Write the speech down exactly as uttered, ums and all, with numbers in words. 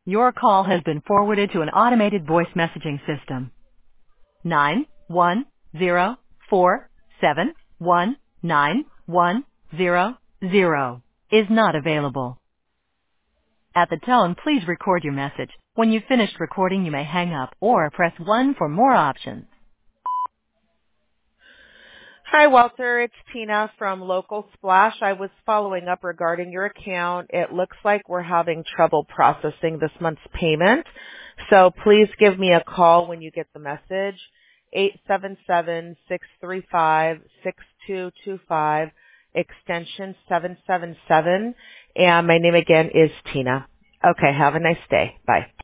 Your call has been forwarded to an automated voice messaging system. Nine one zero four seven one nine one zero zero is not available. At the tone, please record your message. When you've finished recording, you may hang up or press one for more options. Hi, Walter. It's Tina from Local Splash. I was following up regarding your account. It looks like we're having trouble processing this month's payment. So please give me a call when you get the message. eight seven seven, six three five, six two two five, extension seven seven seven. And my name again is Tina. Okay, have a nice day. Bye.